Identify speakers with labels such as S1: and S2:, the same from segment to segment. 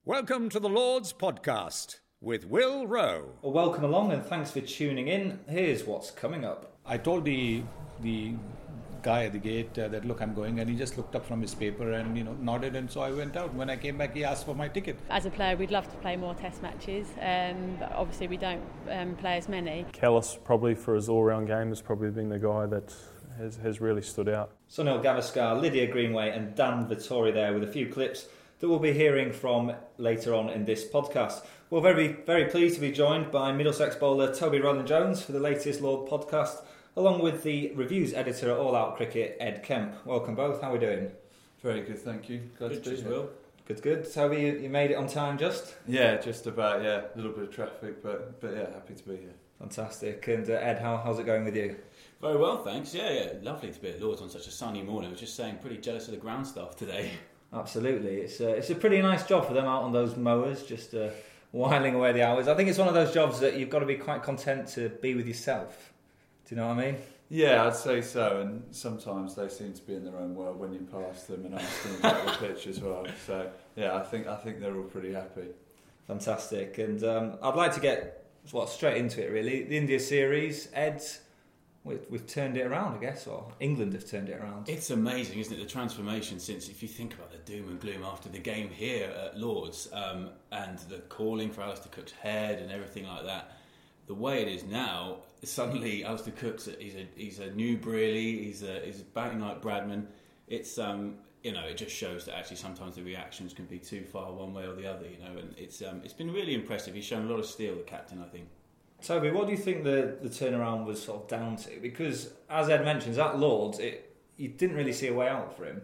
S1: Welcome to the Lord's Podcast with Will Rowe.
S2: Well, welcome along and thanks for tuning in. Here's what's coming up.
S3: I told the guy at the gate that, look, I'm going, and he just looked up from his paper and, nodded, and so I went out. When I came back, he asked for my ticket.
S4: As a player, we'd love to play more test matches, but obviously we don't play as many.
S5: Callis, probably for his all-round game, has probably been the guy that has really stood out.
S2: Sunil Gavaskar, Lydia Greenway and Dan Vittori there with a few clips that we'll be hearing from later on in this podcast. We're very, very pleased to be joined by Middlesex bowler Toby Rowland-Jones for the latest Lord podcast, along with the reviews editor at All Out Cricket, Ed Kemp. Welcome both. How are we doing?
S6: Very good, thank you. Glad to be here.
S2: Good. Toby, you made it on time just?
S6: Yeah, just about, yeah. A little bit of traffic, but yeah, happy to be here.
S2: Fantastic. And Ed, how's it going with you?
S7: Very well, thanks. Yeah. Lovely to be at Lord's on such a sunny morning. I was just saying, pretty jealous of the ground staff today.
S2: Absolutely. It's a pretty nice job for them out on those mowers, just whiling away the hours. I think it's one of those jobs that you've got to be quite content to be with yourself. Do you know what I mean?
S6: Yeah, I'd say so. And sometimes they seem to be in their own world when you pass them and ask them about the pitch as well. So yeah, I think they're all pretty happy.
S2: Fantastic. And I'd like to get straight into it really. The India series, Ed. We've turned it around, I guess, or England have turned it around.
S7: It's amazing, isn't it, the transformation since, if you think about the doom and gloom after the game here at Lord's, and the calling for Alistair Cook's head and everything like that, the way it is now, suddenly Alistair Cook's he's a new Brearley, he's batting like Bradman. It's it just shows that actually sometimes the reactions can be too far one way or the other, and it's been really impressive. He's shown a lot of steel, the captain, I think.
S2: Toby, what do you think the turnaround was sort of down to? Because, as Ed mentions, at Lord's, you didn't really see a way out for him.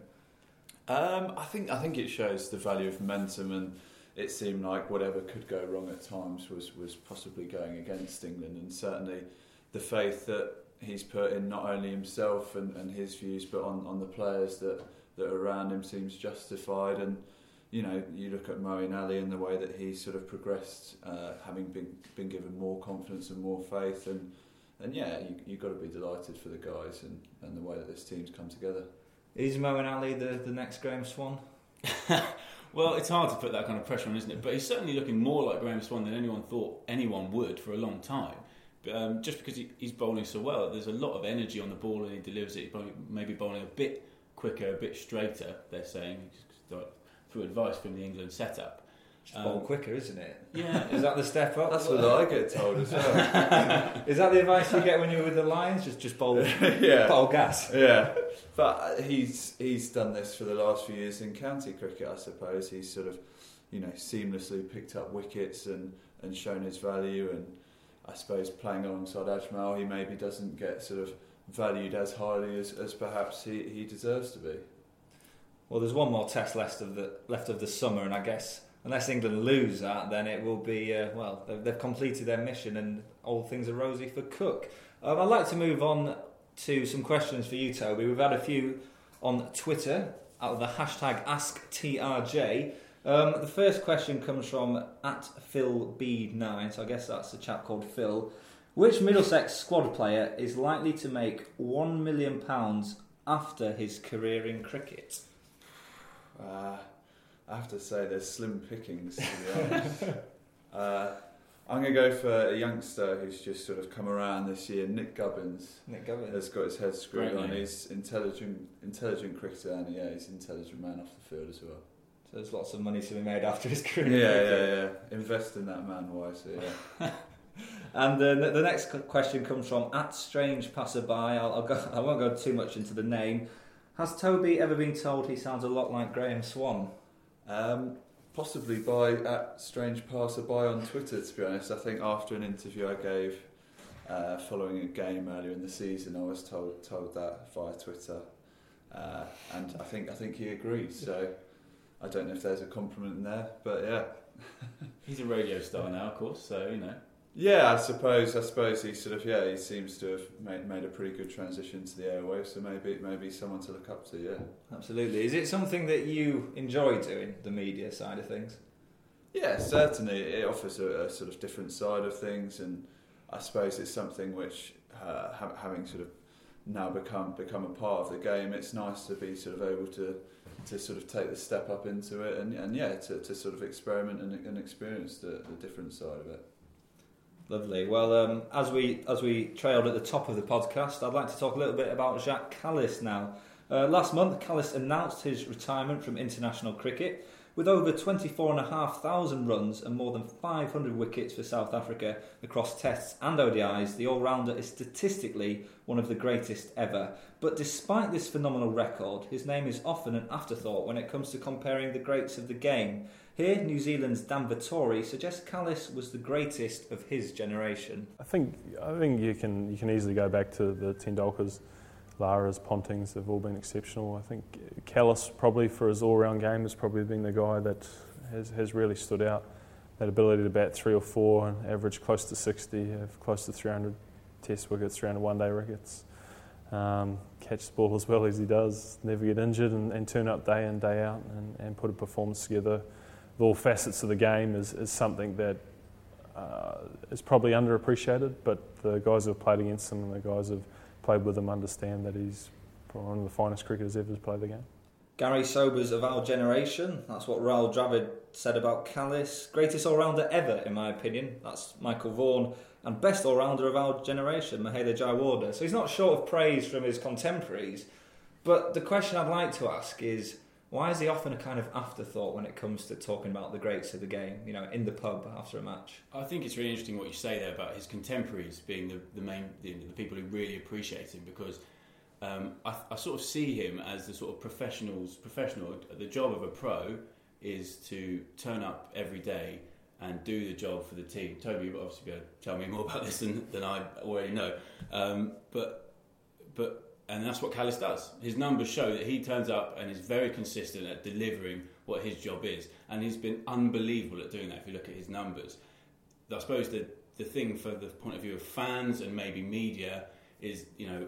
S6: I think it shows the value of momentum, and it seemed like whatever could go wrong at times was possibly going against England, and certainly the faith that he's put in not only himself and his views, but on the players that are around him seems justified. And you look at Moeen Ali and the way that he sort of progressed, having been given more confidence and more faith, and yeah, you've got to be delighted for the guys and the way that this team's come together.
S2: Is Moeen Ali the next Graham Swan?
S7: Well, it's hard to put that kind of pressure on, isn't it? But he's certainly looking more like Graham Swan than anyone thought anyone would for a long time. But, just because he's bowling so well, there's a lot of energy on the ball and he delivers it. He's maybe bowling a bit quicker, a bit straighter, they're saying, through advice from the England setup.
S2: Bowl quicker, isn't it?
S7: Yeah.
S2: Is that the step up?
S6: That's what I get told as well.
S2: Is that the advice you get when you're with the Lions? Just bowl, bowl gas?
S6: Yeah. But he's done this for the last few years in county cricket, I suppose. He's sort of, seamlessly picked up wickets and shown his value. And I suppose playing alongside Ajmal, he maybe doesn't get sort of valued as highly as perhaps he deserves to be.
S2: Well, there's one more test left of the summer, and I guess unless England lose that, then it will be they've completed their mission and all things are rosy for Cook. I'd like to move on to some questions for you, Toby. We've had a few on Twitter out of the hashtag AskTRJ. The first question comes from @PhilB9, so I guess that's a chap called Phil. Which Middlesex squad player is likely to make £1 million after his career in cricket?
S6: I have to say there's slim pickings, to be honest. I'm going to go for a youngster who's just sort of come around this year, Nick Gubbins.
S2: Nick Gubbins
S6: has got his head screwed on.
S7: Name.
S6: He's intelligent cricketer, and he's an intelligent man off the field as well.
S2: So there's lots of money to be made after his career.
S6: Yeah. Invest in that man wisely, yeah.
S2: And the next question comes from @StrangePasserby. I won't go too much into the name. Has Toby ever been told he sounds a lot like Graham Swan?
S6: Possibly by @StrangePasserby on Twitter, to be honest. I think after an interview I gave following a game earlier in the season, I was told that via Twitter, and I think he agrees. So I don't know if there's a compliment in there, but yeah.
S7: He's a radio star now, of course, so
S6: Yeah, I suppose he sort of he seems to have made a pretty good transition to the airwaves, so maybe someone to look up to, yeah.
S2: Absolutely. Is it something that you enjoy doing, the media side of things?
S6: Yeah, certainly. It offers a sort of different side of things, and I suppose it's something which, having sort of now become a part of the game. It's nice to be sort of able to sort of take the step up into it and to sort of experiment and experience the different side of it.
S2: Lovely. Well, as we trailed at the top of the podcast, I'd like to talk a little bit about Jacques Kallis now. Last month, Kallis announced his retirement from international cricket. With over 24,500 runs and more than 500 wickets for South Africa across Tests and ODIs, the all-rounder is statistically one of the greatest ever. But despite this phenomenal record, his name is often an afterthought when it comes to comparing the greats of the game. Here, New Zealand's Dan Vettori suggests Kallis was the greatest of his generation.
S5: I think you can easily go back to the Tendulkars, Lara's, Pontings have all been exceptional. I think Kallis, probably for his all-round game, has probably been the guy that has really stood out. That ability to bat 3 or 4 and average close to 60, have close to 300 test wickets, 300 one-day wickets. Catch the ball as well as he does, never get injured and turn up day in, day out and put a performance together with all facets of the game is something that is probably underappreciated, but the guys who have played against him and the guys who have played with him understand that he's probably one of the finest cricketers ever to play the game.
S2: Gary Sobers of our generation, that's what Rahul Dravid said about Kallis. Greatest all-rounder ever, in my opinion. That's Michael Vaughan. And best all-rounder of our generation, Mahela Jayawardene. So he's not short of praise from his contemporaries. But the question I'd like to ask is, why is he often a kind of afterthought when it comes to talking about the greats of the game, you know, in the pub after a match? I
S7: think it's really interesting what you say there about his contemporaries being the people who really appreciate him, because I sort of see him as the sort of professional. The job of a pro is to turn up every day and do the job for the team. Toby will obviously be able to tell me more about this than I already know. And that's what Kallis does. His numbers show that he turns up and is very consistent at delivering what his job is. And he's been unbelievable at doing that if you look at his numbers. I suppose the thing for the point of view of fans and maybe media is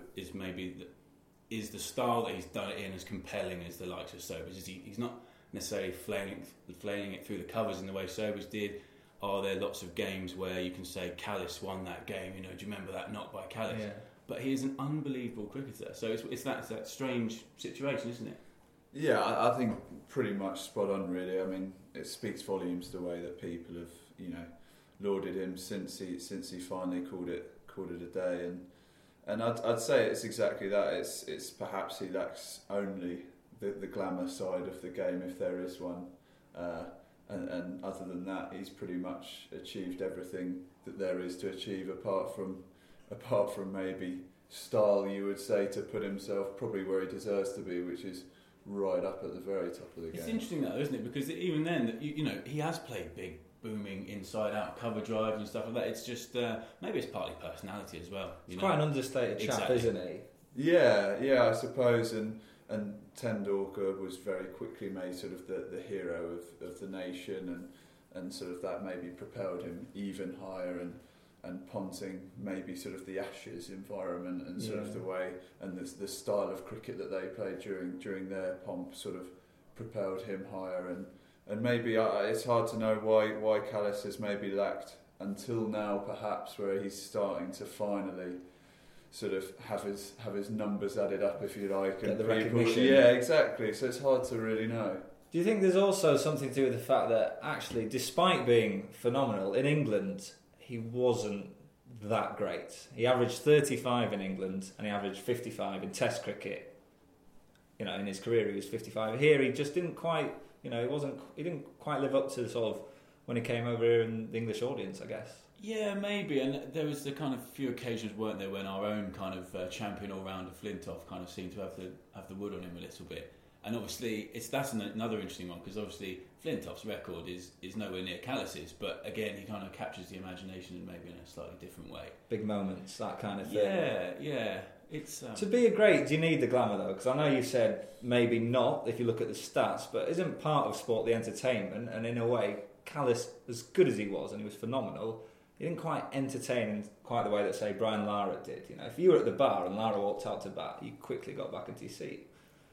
S7: the style that he's done it in as compelling as the likes of Sobers. He's not necessarily flailing it through the covers in the way Sobers did. Are there lots of games where you can say Kallis won that game? You know, do you remember that knock by Kallis? Yeah. But he is an unbelievable cricketer. So it's that strange situation, isn't it?
S6: Yeah, I think pretty much spot on, really. I mean, it speaks volumes the way that people have, you know, lauded him since he finally called it a day. And I'd say it's exactly that. It's perhaps he lacks only the glamour side of the game, if there is one. And other than that, he's pretty much achieved everything that there is to achieve, apart from maybe style, you would say, to put himself probably where he deserves to be, which is right up at the very top of the game.
S7: It's interesting though, isn't it? Because even then, you know, he has played big, booming, inside-out cover drives and stuff like that. It's just maybe it's partly personality as well.
S2: He's quite an understated chap, isn't he?
S6: Yeah, I suppose. And Tendulkar was very quickly made sort of the hero of the nation, and sort of that maybe propelled him even higher. And Ponting, maybe sort of the Ashes environment and sort of the way and the style of cricket that they played during their pomp sort of propelled him higher. And maybe it's hard to know why Kallis has maybe lacked until now, perhaps, where he's starting to finally sort of have his numbers added up, if you like.
S2: Get the recognition.
S6: Yeah, exactly. So it's hard to really know.
S2: Do you think there's also something to do with the fact that actually, despite being phenomenal, in England, he wasn't that great? He averaged 35 in England and he averaged 55 in Test cricket. You know, in his career he was 55. Here he just didn't quite, you know, he didn't quite live up to sort of when he came over here in the English audience, I guess. Yeah, maybe. And there was the kind of few occasions, weren't there, when our own kind of champion all-rounder Flintoff kind of seemed to have the wood on him a little bit. And obviously, that's another interesting one, because obviously Flintoff's record is nowhere near Kallis's, but again, he kind of captures the imagination in maybe in a slightly different way. Big moments, that kind of thing. Yeah. It's to be a great, do you need the glamour though? Because I know you said maybe not if you look at the stats, but isn't part of sport the entertainment? And in a way, Kallis, as good as he was, and he was phenomenal, he didn't quite entertain in quite the way that, say, Brian Lara did. You know, if you were at the bar and Lara walked out to bat, you quickly got back into your seat.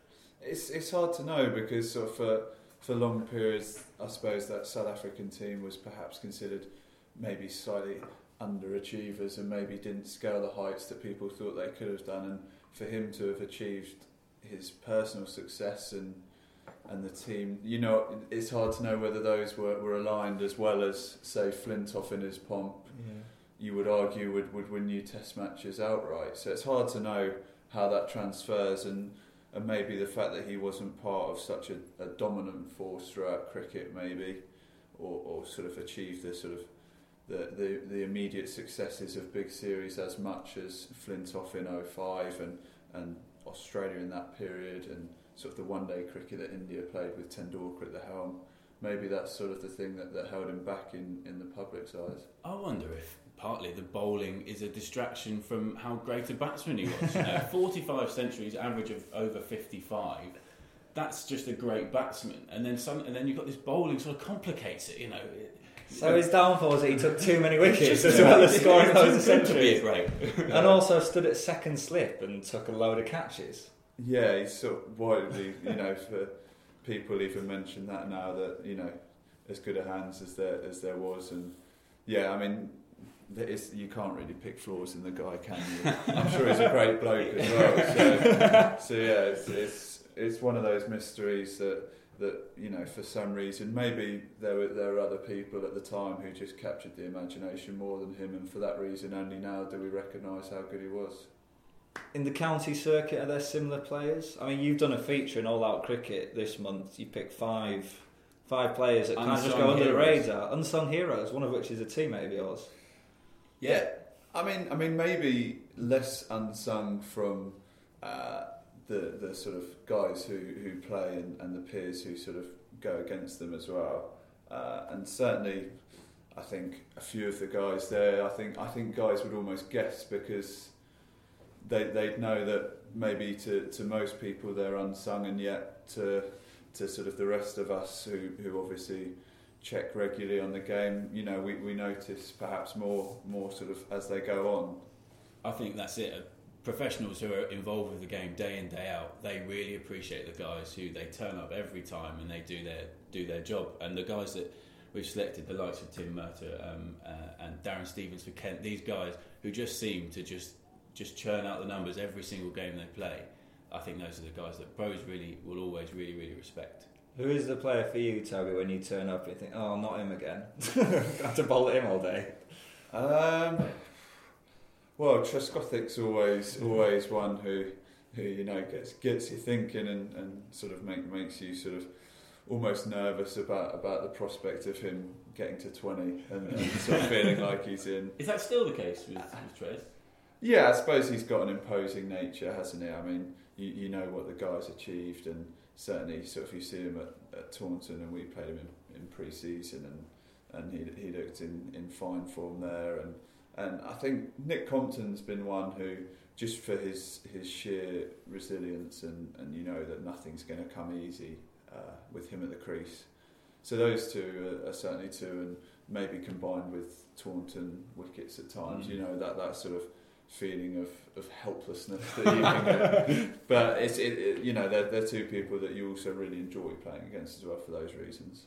S2: It's hard to know, because sort of for long periods, I suppose that South African team was perhaps considered maybe slightly underachievers and maybe didn't scale the heights that people thought they could have done. And
S6: for him to have achieved his personal success and the team, it's hard to know whether those were aligned as well as, say, Flintoff in his pomp. Yeah. You would argue would win you Test matches outright. So it's hard to know how that transfers, and maybe the fact that he wasn't part of such a dominant force throughout cricket, maybe, or sort of achieved the sort of the immediate successes of big series as much as Flintoff in 2005 and Australia in that period, and sort of the one-day cricket that India played with Tendulkar at the helm. Maybe that's sort of the thing that held him back in the public's eyes.
S7: I wonder if partly the bowling is a distraction from how great a batsman he was. 45 centuries, average of over 55. That's just a great batsman. And then you've got this bowling sort of complicates it,
S2: So his downfall was that he took too many wickets as well as scoring loads of centuries. And also stood at second slip and took a load of catches.
S6: Yeah, he's sort of widely, for people even mention that now, that, as good a hands as there was. And yeah, I mean, you can't really pick flaws in the guy, can you? I'm sure he's a great bloke as well. So yeah, it's one of those mysteries that for some reason, maybe there were other people at the time who just captured the imagination more than him, and for that reason only now do we recognise how good he was.
S2: In the county circuit, are there similar players? I mean, you've done a feature in All Out Cricket this month. You picked five players that kind of just go under the radar, unsung heroes, one of which is a teammate of yours.
S6: Yeah, I mean, maybe less unsung from the sort of guys who play and the peers who sort of go against them as well, and certainly, I think a few of the guys there, I think guys would almost guess, because they'd know that maybe to most people they're unsung, and yet to sort of the rest of us who obviously check regularly on the game, we notice perhaps more sort of as they go on.
S7: I think that's it. Professionals who are involved with the game day in, day out, they really appreciate the guys who they turn up every time and they do their job. And the guys that we've selected, the likes of Tim Murtagh and Darren Stevens for Kent, these guys who just seem to just churn out the numbers every single game they play, I think those are the guys that pros really will always really, really respect.
S2: Who is the player for you, Toby, when you turn up and you think, oh, not him again? I have to bowl at him all day.
S6: Well, Trescothick's always one who gets you thinking and sort of makes you sort of almost nervous about the prospect of him getting to 20 and sort of feeling like he's in.
S7: Is that still the case with Tres?
S6: Yeah, I suppose he's got an imposing nature, hasn't he? I mean, you know what the guy's achieved, and certainly sort of you see him at Taunton, and we played him in pre-season, and he looked in fine form there, and I think Nick Compton's been one who, just for his sheer resilience and that nothing's going to come easy with him at the crease. So those two are certainly two, and maybe combined with Taunton wickets at times, that sort of feeling of helplessness that you can get. But they're two people that you also really enjoy playing against as well for those reasons.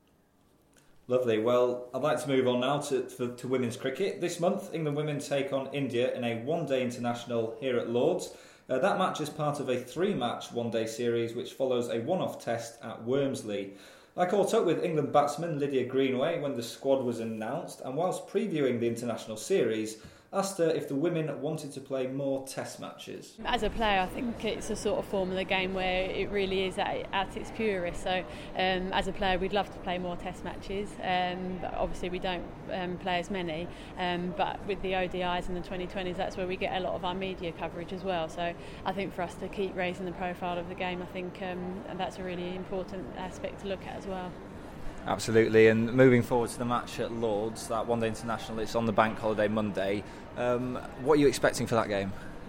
S2: Lovely. Well, I'd like to move on now to women's cricket. This month, England women take on India in a one-day international here at Lords. That match is part of a 3-match one-day series which follows a one-off test at Wormsley. I caught up with England batsman Lydia Greenway when the squad was announced, and whilst previewing the international series, asked her if the women wanted to play more test matches.
S4: As a player, I think it's a sort of form of the game where it really is at its purest. So as a player, we'd love to play more test matches. But obviously, we don't play as many. But with the ODIs and the 2020s, that's where we get a lot of our media coverage as well. So I think for us to keep raising the profile of the game, I think that's a really important aspect to look at as well.
S2: Absolutely, and moving forward to the match at Lords, that one-day international, it's on the bank holiday Monday. What are you expecting for that game?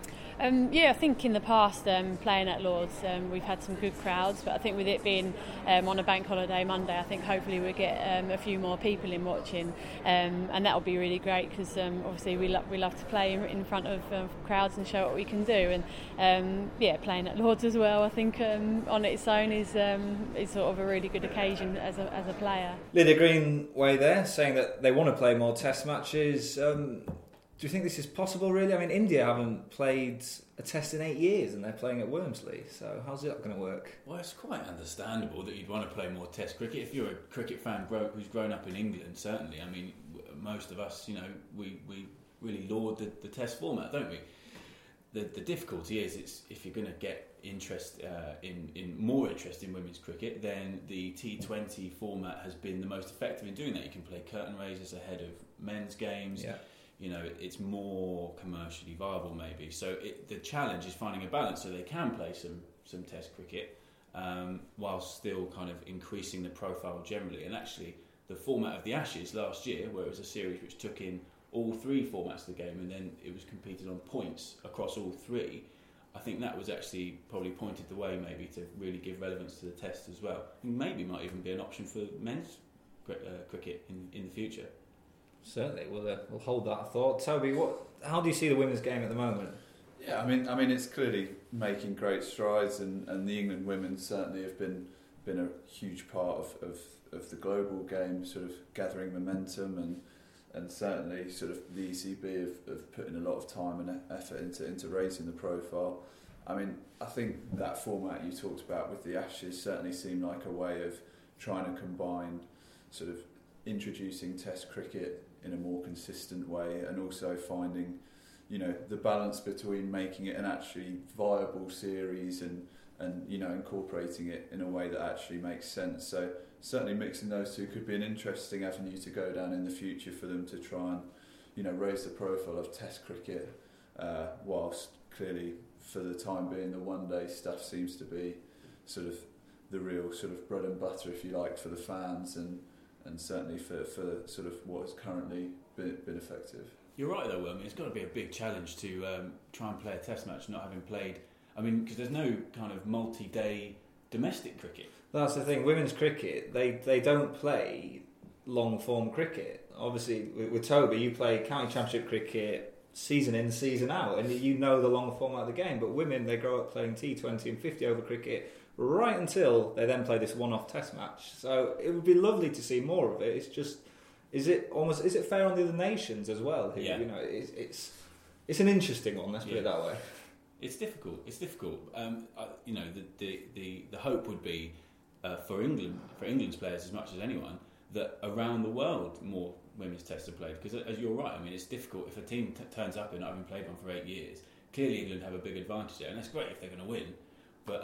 S4: I think in the past, playing at Lords, we've had some good crowds, but I think with it being on a bank holiday Monday, I think hopefully we'll get a few more people in watching, and that'll be really great, because obviously we love to play in front of crowds and show what we can do, and playing at Lords as well, I think on its own is sort of a really good occasion as a player.
S2: Lydia Greenway there saying that they want to play more test matches. Do you think this is possible, really? I mean, India haven't played a test in 8 years and they're playing at Wormsley. So how's that going to work?
S7: Well, it's quite understandable that you'd want to play more Test cricket. If you're a cricket fan who's grown up in England, certainly. I mean, most of us, we really laud the Test format, don't we? The difficulty is, if you're going to get more interest in women's cricket, then the T20 format has been the most effective in doing that. You can play curtain raisers ahead of men's games.
S2: Yeah.
S7: It's more commercially viable, maybe. So the challenge is finding a balance so they can play some Test cricket while still kind of increasing the profile generally. And actually, the format of the Ashes last year, where it was a series which took in all three formats of the game and then it was competed on points across all three, I think that was actually probably pointed the way maybe to really give relevance to the Test as well. And maybe might even be an option for men's cricket in the future.
S2: Certainly, we'll hold that thought. Toby, how do you see the women's game at the moment?
S6: Yeah, I mean, it's clearly making great strides, and the England women certainly have been a huge part of the global game, sort of gathering momentum, and certainly sort of the ECB have put in a lot of time and effort into raising the profile. I mean, I think that format you talked about with the Ashes certainly seemed like a way of trying to combine sort of introducing Test cricket in a more consistent way, and also finding, the balance between making it an actually viable series and incorporating it in a way that actually makes sense. So certainly mixing those two could be an interesting avenue to go down in the future for them to try and, raise the profile of Test cricket, whilst clearly for the time being the one-day stuff seems to be sort of the real sort of bread and butter, if you like, for the fans and certainly for sort of what has currently been effective.
S7: You're right though, Will. It's got to be a big challenge to try and play a Test match not having played. I mean, because there's no kind of multi-day domestic cricket.
S2: That's the thing. Women's cricket, they don't play long-form cricket. Obviously, with Toby, you play county championship cricket season in, season out, and you know the long format of the game. But women, they grow up playing T20 and 50-over cricket right until they then play this one-off Test match. So it would be lovely to see more of it. It's just, is it fair on the other nations as well? Who,
S7: yeah.
S2: It's an interesting one. Let's put it that way.
S7: It's difficult. The hope would be for England's players as much as anyone, that around the world more women's tests are played. Because as you're right, I mean, it's difficult if a team turns up and not having played one for 8 years. Clearly, England have a big advantage there, and that's great if they're going to win. But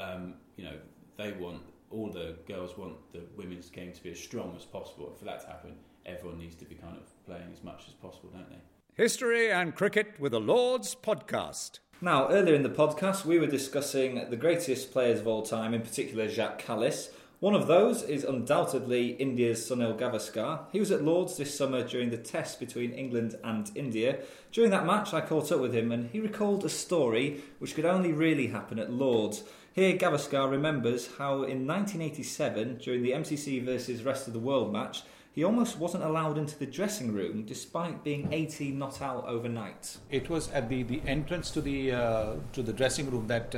S7: all the girls want the women's game to be as strong as possible. And for that to happen, everyone needs to be kind of playing as much as possible, don't they?
S1: History and Cricket with the Lords podcast.
S2: Now, earlier in the podcast, we were discussing the greatest players of all time, in particular Jacques Kallis. One of those is undoubtedly India's Sunil Gavaskar. He was at Lords this summer during the test between England and India. During that match, I caught up with him and he recalled a story which could only really happen at Lords. Here, Gavaskar remembers how in 1987, during the MCC versus Rest of the World match, he almost wasn't allowed into the dressing room despite being 18 not out overnight.
S3: It was at the entrance to the dressing room, that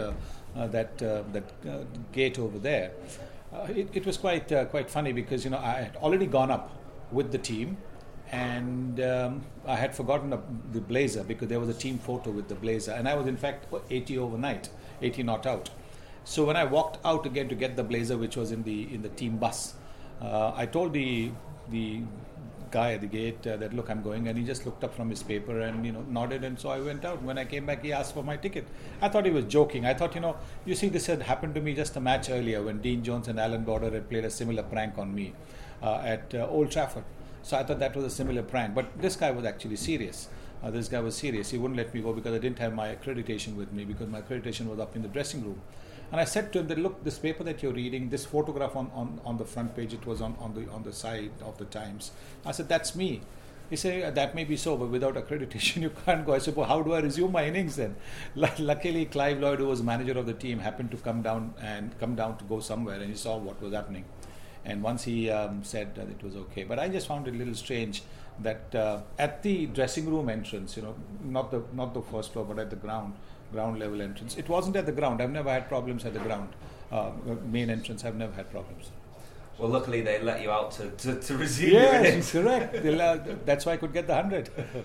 S3: gate over there. It was quite funny because I had already gone up with the team, and I had forgotten the blazer because there was a team photo with the blazer, and I was in fact 80 overnight, 80 not out. So when I walked out again to get the blazer, which was in the team bus, I told the guy at the gate that, look, I'm going, and he just looked up from his paper and nodded, and so I went out. When I came back, he asked for my ticket. I thought he was joking. I thought, you see, this had happened to me just a match earlier when Dean Jones and Alan Border had played a similar prank on me at Old Trafford. So I thought that was a similar prank, but this guy was actually serious. This guy was serious. He wouldn't let me go because I didn't have my accreditation with me, because my accreditation was up in the dressing room. And I said to him that, look, this paper that you're reading, this photograph on the front page, it was on the side of the Times. I said, that's me. He said, that may be so, but without accreditation you can't go. I said, well, how do I resume my innings then? Luckily, Clive Lloyd, who was manager of the team, happened to come down to go somewhere, and he saw what was happening. And once he said that it was okay. But I just found it a little strange that at the dressing room entrance, not the first floor, but at the ground level entrance. It wasn't at the ground. I've never had problems at the ground. Main entrance, I've never had problems.
S2: Well, luckily they let you out to resume your innings.
S3: Yes, correct. That's why I could get the 100.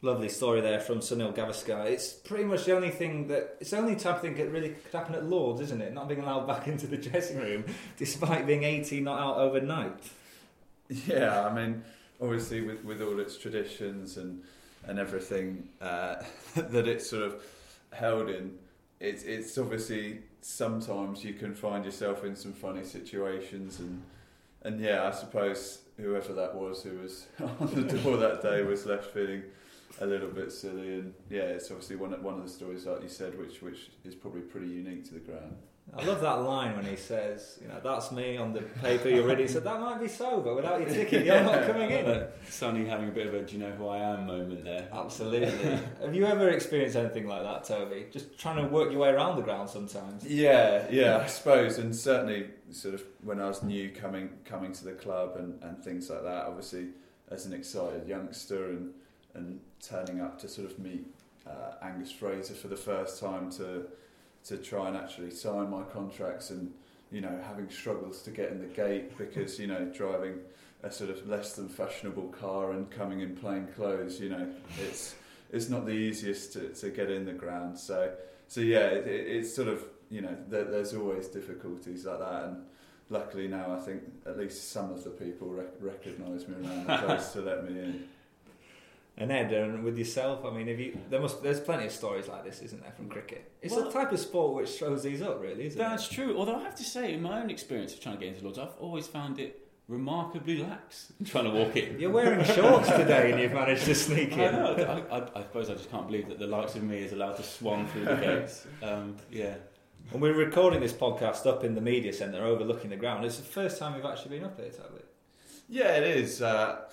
S2: Lovely story there from Sunil Gavaskar. It's pretty much the only thing it's the only type of thing that really could happen at Lords, isn't it? Not being allowed back into the dressing room, despite being 18 not out overnight.
S6: Yeah, I mean, obviously with all its traditions and everything that it's sort of held in, it's obviously sometimes you can find yourself in some funny situations and yeah, I suppose whoever that was who was on the door that day was left feeling a little bit silly, and yeah, it's obviously one of the stories, like you said, which is probably pretty unique to the ground.
S2: I love that line when he says, that's me on the paper you're ready. He said, that might be so, but without your ticket, you're not coming in.
S7: Sonny having a bit of a do you know who I am moment there.
S2: Absolutely. Have you ever experienced anything like that, Toby? Just trying to work your way around the ground sometimes.
S6: Yeah, I suppose, and certainly sort of when I was new coming to the club and things like that, obviously as an excited youngster and turning up to sort of meet Angus Fraser for the first time to try and actually sign my contracts, and having struggles to get in the gate because driving a sort of less than fashionable car and coming in plain clothes, it's not the easiest to get in the ground. So yeah, it's sort of there's always difficulties like that, and luckily now I think at least some of the people recognise me around the place to let me in.
S2: And Ed, and with yourself, I mean, there's plenty of stories like this, isn't there, from cricket? It's the type of sport which throws these up, really, isn't it?
S7: That's true. Although I have to say, in my own experience of trying to get into Lords, I've always found it remarkably lax trying to walk in.
S2: You're wearing shorts today, and you've managed to sneak in.
S7: I know. I suppose I just can't believe that the likes of me is allowed to swan through the gates. Yeah. And
S2: we're recording this podcast up in the media centre, overlooking the ground. It's the first time we've actually been up here, Toby.
S6: Yeah, it is.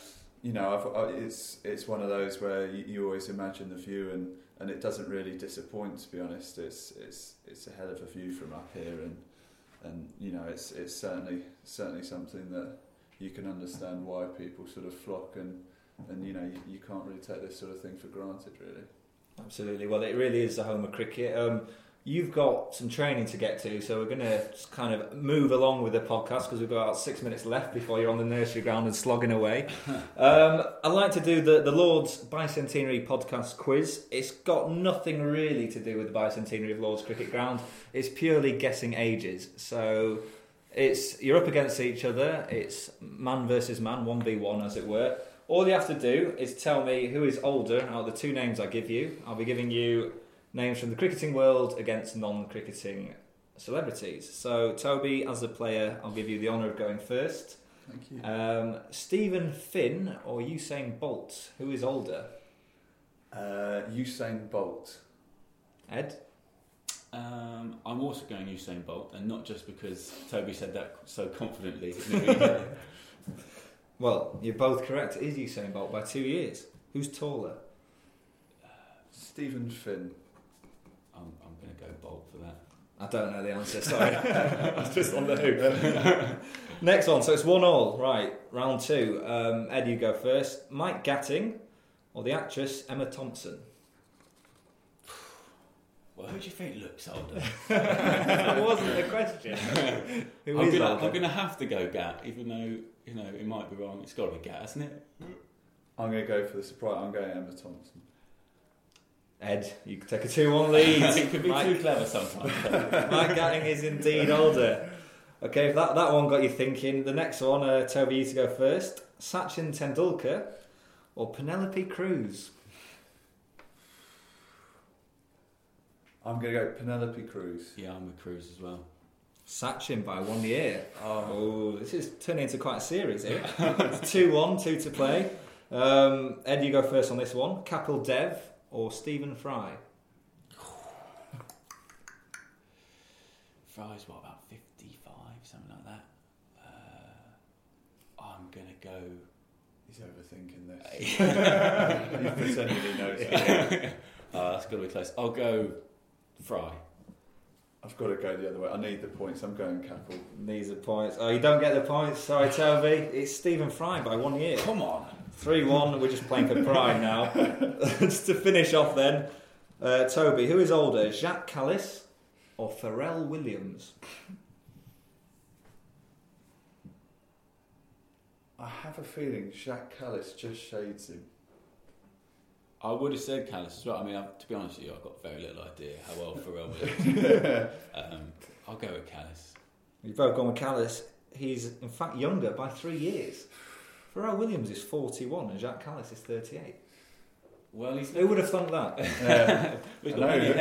S6: It's one of those where you always imagine the view, and it doesn't really disappoint. To be honest, it's a hell of a view from up here, and it's certainly something that you can understand why people sort of flock, and you can't really take this sort of thing for granted, really.
S2: Absolutely. Well, it really is the home of cricket. You've got some training to get to, so we're going to just kind of move along with the podcast because we've got about 6 minutes left before you're on the nursery ground and slogging away. I'd like to do the Lords Bicentenary podcast quiz. It's got nothing really to do with the bicentenary of Lords Cricket Ground. It's purely guessing ages. So you're up against each other. It's man versus man, 1v1 as it were. All you have to do is tell me who is older out of the two names I give you. I'll be giving you names from the cricketing world against non-cricketing celebrities. So, Toby, as a player, I'll give you the honour of going first.
S6: Thank you.
S2: Stephen Finn or Usain Bolt? Who is older?
S6: Usain Bolt.
S2: Ed?
S7: I'm also going Usain Bolt, and not just because Toby said that so confidently.
S2: Well, you're both correct. It is Usain Bolt by 2 years. Who's taller?
S6: Stephen Finn.
S7: I'm going to go Bolt for that.
S2: I don't know the answer, sorry. I was just on the hoop. Next one, so it's 1-1. Right, round 2. Ed, you go first. Mike Gatting or the actress Emma Thompson?
S7: Well, who do you think looks older?
S2: That wasn't the question.
S7: I'm going to have to go Gat, even though it might be wrong. It's got to be Gat, hasn't it?
S6: I'm going to go for the surprise. I'm going Emma Thompson.
S2: Ed, you can take a 2-1 lead.
S7: It could be too clever sometimes.
S2: Mike Gatting is indeed older. Okay, if that one got you thinking. The next one, Toby, you to go first. Sachin Tendulkar or Penelope Cruz?
S6: I'm going to go Penelope Cruz.
S7: Yeah, I'm with Cruz as well.
S2: Sachin by 1 year. Oh, this is turning into quite a series here. It's 2-1, 2 to play. Ed, you go first on this one. Kapil Dev or Stephen Fry?
S7: Fry's what, about 55, something like that. I'm going to go...
S6: He's overthinking this. He's pretending he knows.
S7: That's got to be close. I'll go Fry.
S6: I've got to go the other way. I need the points. I'm going Kapil.
S2: Needs the points. Oh, you don't get the points. Sorry, Toby. It's Stephen Fry by 1 year.
S7: Come on.
S2: 3-1. We're just playing for pride now. Just to finish off then, Toby, who is older, Jacques Kallis or Pharrell Williams?
S6: I have a feeling Jacques Kallis just shades him.
S7: I would have said Callis as well. I mean, to be honest with you, I've got very little idea how well Pharrell will. I'll go with Callis.
S2: You've both gone with Callis. He's in fact younger by 3 years. Pharrell Williams is 41 and Jacques Callis is 38.
S7: Well,
S2: who would have thunk that?
S7: We've got many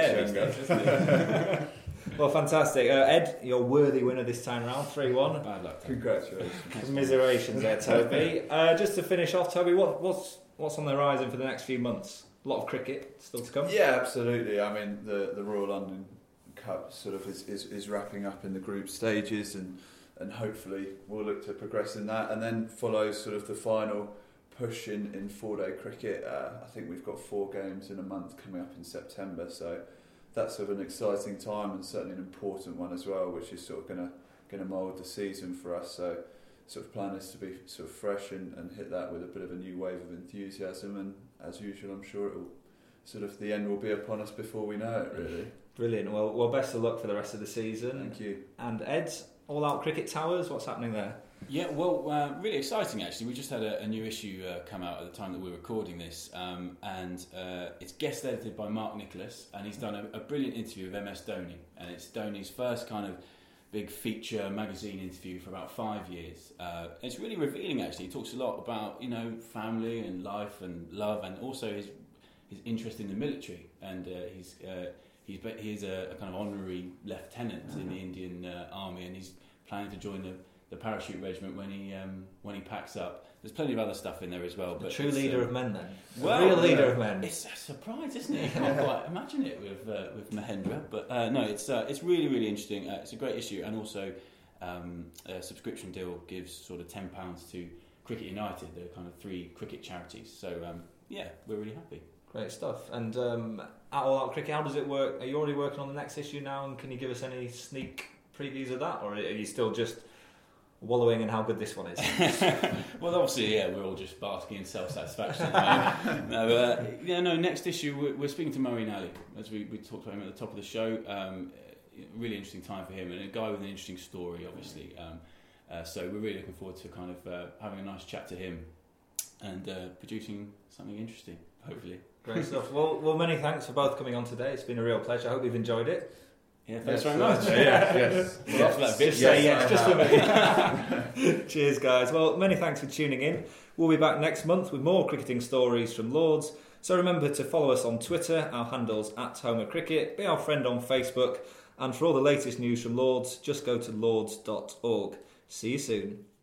S7: hair.
S2: Well, fantastic. Ed, your worthy winner this time round, 3-1.
S7: Bad luck.
S6: Congratulations.
S2: Commiserations there, Toby. Just to finish off, Toby, what's on the horizon for the next few months? A lot of cricket still to come?
S6: Yeah, absolutely. I mean, the Royal London Cup sort of is wrapping up in the group stages, and hopefully we'll look to progress in that, and then follow sort of the final push in 4-day cricket. I think we've got 4 games in a month coming up in September, so that's sort of an exciting time and certainly an important one as well, which is sort of going to mould the season for us. So sort of plan is to be sort of fresh and hit that with a bit of a new wave of enthusiasm, and as usual I'm sure it'll sort of the end will be upon us before we know it, really.
S2: Brilliant. Well, best of luck for the rest of the season.
S6: Thank you.
S2: And Ed, All Out Cricket Towers, what's happening there?
S7: Yeah, well, really exciting actually. We just had a new issue come out at the time that we're recording this, and it's guest edited by Mark Nicholas, and he's done a brilliant interview of MS Dhoni, and it's Dhoni's first kind of big feature magazine interview for about 5 years. It's really revealing actually. He talks a lot about family and life and love, and also his interest in the military, and he's a kind of honorary lieutenant in the Indian army, and he's planning to join the parachute regiment when he packs up. There's plenty of other stuff in there as well. But
S2: true leader of men, then.
S7: Well,
S2: real leader of men.
S7: It's a surprise, isn't it? You can't quite imagine it with Mahendra. But no, it's really, really interesting. It's a great issue, and also a subscription deal gives sort of £10 to Cricket United, the kind of 3 cricket charities. So yeah, we're really happy.
S2: Great stuff. And at All Out Cricket, how does it work? Are you already working on the next issue now, and can you give us any sneak previews of that, or are you still just wallowing in how good this one is?
S7: Well, obviously, yeah, we're all just basking in self-satisfaction. Next issue, we're speaking to Moeen Ali, as we talked about him at the top of the show. Really interesting time for him, and a guy with an interesting story, obviously. So we're really looking forward to kind of having a nice chat to him and producing something interesting, hopefully.
S2: Great stuff. Well, many thanks for both coming on today. It's been a real pleasure. I hope you've enjoyed it.
S7: Yeah, thanks very much.
S6: Yes.
S7: Well, after that bitch,
S2: say yes, just for me. Cheers, guys. Well, many thanks for tuning in. We'll be back next month with more cricketing stories from Lords. So remember to follow us on Twitter. Our handle's @HomerCricket. Be our friend on Facebook. And for all the latest news from Lords, just go to lords.org. See you soon.